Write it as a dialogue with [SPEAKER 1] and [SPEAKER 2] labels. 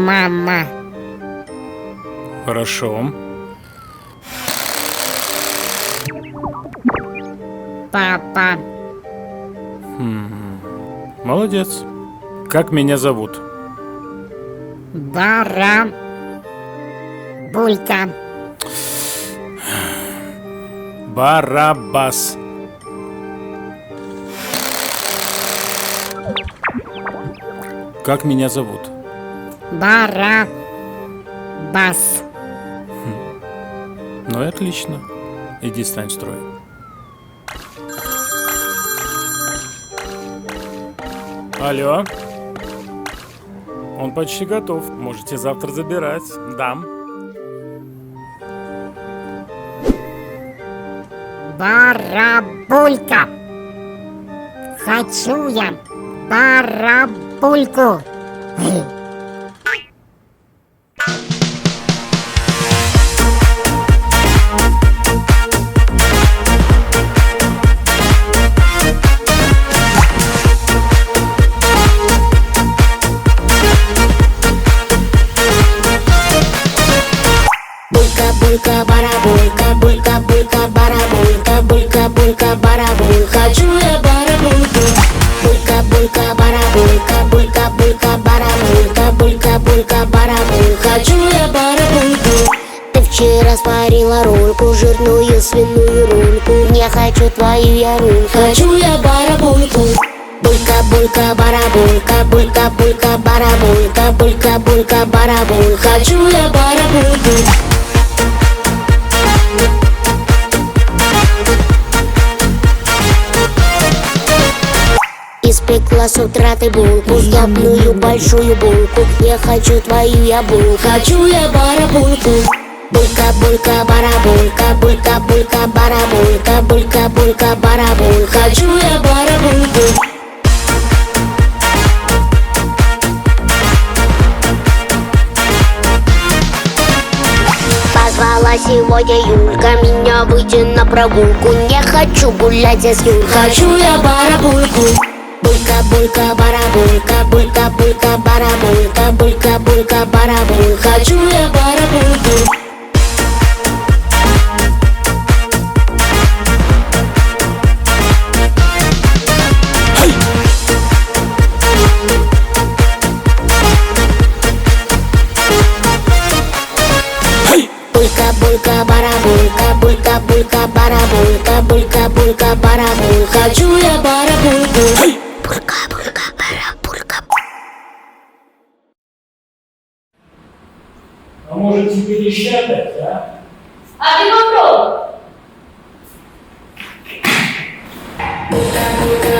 [SPEAKER 1] Мама.
[SPEAKER 2] Хорошо.
[SPEAKER 1] Папа.
[SPEAKER 2] Молодец. Как меня зовут?
[SPEAKER 1] Барабулька.
[SPEAKER 2] Барабас. Как меня зовут?
[SPEAKER 1] Барабас.
[SPEAKER 2] Ну и отлично. Иди стань в строй. Алло. Он почти готов. Можете завтра забирать. Дам.
[SPEAKER 1] Барабулька. Хочу я барабульку.
[SPEAKER 3] Булька, барабулька, булька, булька, барабулька, булька, булька, барабуль. Хочу я барабульку. Булька, булька, барабулька, булька, булька, барабулька, булька, булька, барабуль. Хочу я барабульку. Ты вчера сварила рульку, жирную свиную рульку. Не хочу твою я рульку. Хочу я барабульку. Булька, булька, барабулька, булька, булька, барабулька, булька, булька, барабуль. Хочу я барабульку. Испекла с утра ты булку, сдобную большую булку. Я хочу твою я булку. Хочу я барабульку. Булька, булька, барабулька, булька, булька, барабулька, булька, булька, барабуль. Хочу я барабульку. Позвала сегодня Юлька меня выйти на прогулку. Не хочу гулять я с Юлькой. Хочу я барабульку. Булька, булька, барабулька, булька, булька, барабулька, булька, булька, барабуль. Хочу я барабульку. Булька, булька, барабулька, булька, булька, барабулька, булька, булька, барабуль. Хочу я барабульку. Булька, булька, барабулька.
[SPEAKER 2] А может теперь еще дать, а?
[SPEAKER 4] А ты попробуй.
[SPEAKER 3] Булька, булька,